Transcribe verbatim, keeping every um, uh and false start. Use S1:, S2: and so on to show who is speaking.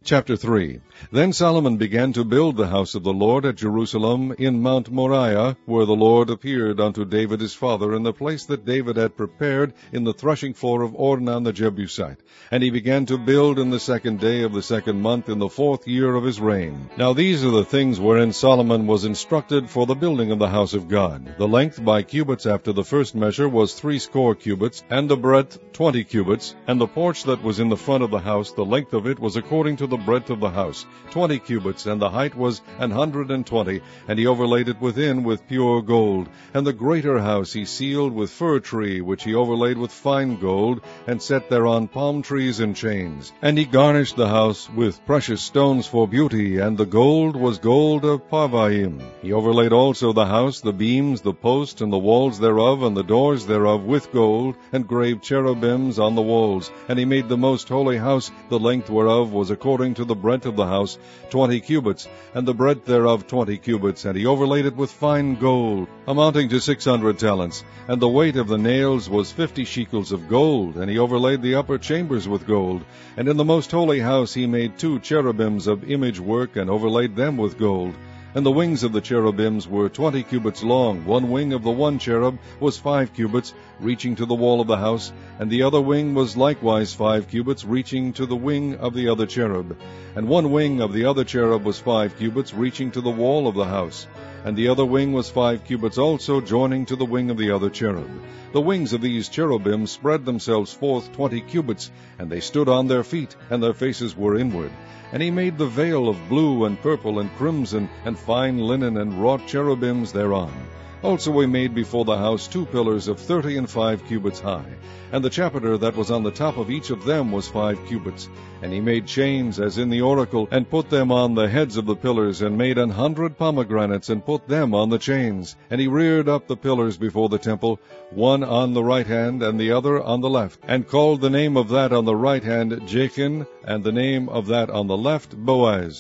S1: Chapter three. Then Solomon began to build the house of the Lord at Jerusalem in Mount Moriah, where the Lord appeared unto David his father, in the place that David had prepared in the threshing floor of Ornan the Jebusite. And he began to build in the second day of the second month, in the fourth year of his reign. Now these are the things wherein Solomon was instructed for the building of the house of God. The length by cubits after the first measure was threescore cubits, and the breadth twenty cubits. And the porch that was in the front of the house, the length of it was according to the breadth of the house, twenty cubits, and the height was an hundred and twenty, and he overlaid it within with pure gold. And the greater house he sealed with fir tree, which he overlaid with fine gold, and set thereon palm trees and chains. And he garnished the house with precious stones for beauty, and the gold was gold of Parvaim. He overlaid also the house, the beams, the posts, and the walls thereof, and the doors thereof with gold, and graved cherubims on the walls. And he made the most holy house, the length whereof was according to the breadth of the house, twenty cubits, and the breadth thereof twenty cubits, and he overlaid it with fine gold, amounting to six hundred talents. And the weight of the nails was fifty shekels of gold, and he overlaid the upper chambers with gold. And in the most holy house he made two cherubims of image work, and overlaid them with gold. And the wings of the cherubims were twenty cubits long. One wing of the one cherub was five cubits, reaching to the wall of the house, and the other wing was likewise five cubits, reaching to the wing of the other cherub. And one wing of the other cherub was five cubits, reaching to the wall of the house. And the other wing was five cubits also, joining to the wing of the other cherub. The wings of these cherubims spread themselves forth twenty cubits, and they stood on their feet, and their faces were inward. And he made the veil of blue and purple and crimson, and fine linen, and wrought cherubims thereon. Also he made before the house two pillars of thirty and five cubits high, and the chapiter that was on the top of each of them was five cubits. And he made chains as in the oracle, and put them on the heads of the pillars, and made an hundred pomegranates, and put them on the chains. And he reared up the pillars before the temple, one on the right hand, and the other on the left, and called the name of that on the right hand Jachin, and the name of that on the left Boaz.